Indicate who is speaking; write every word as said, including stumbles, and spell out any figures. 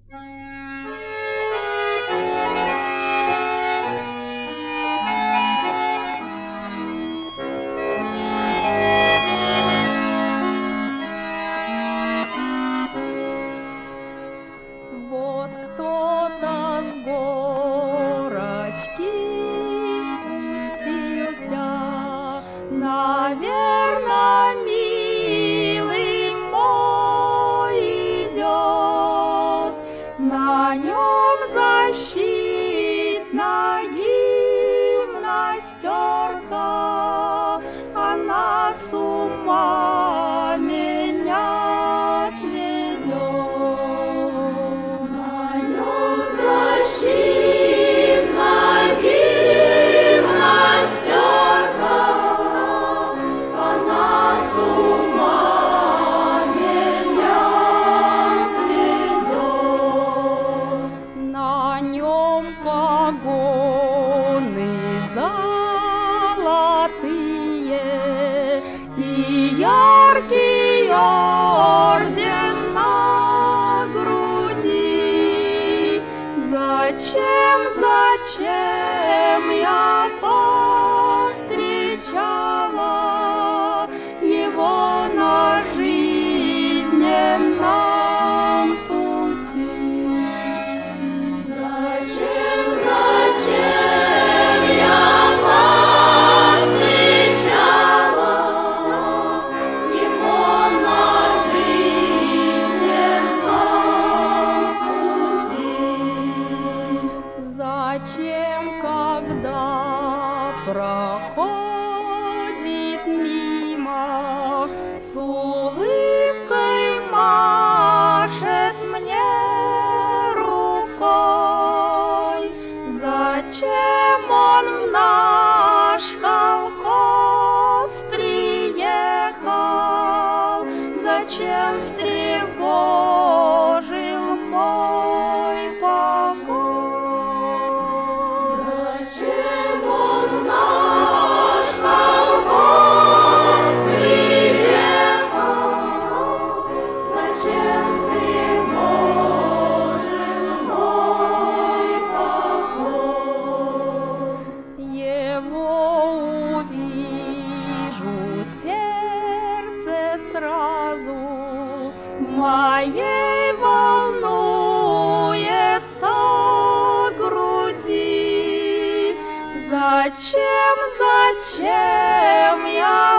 Speaker 1: Вот кто-то с горочки спустился, наверно, милый мой идет, на нем защитная гимнастерка, она с ума меня сведет. На нем защитная гимнастерка, она с ума меня сведет. На нем погоны золотые и яркий орден на груди. Зачем, зачем я повстречала его на жизненном пути? Зачем, зачем я повстречала его на жизненном пути? Зачем, когда проходит мимо, с улыбкой машет мне рукой? Зачем он в наш колхоз приехал? Зачем встревожил мой покой? Зачем он в наш колхоз приехал? Зачем встревожил мой покой? Его увижу, сердце сразу моей волнуется груди. Зачем, зачем я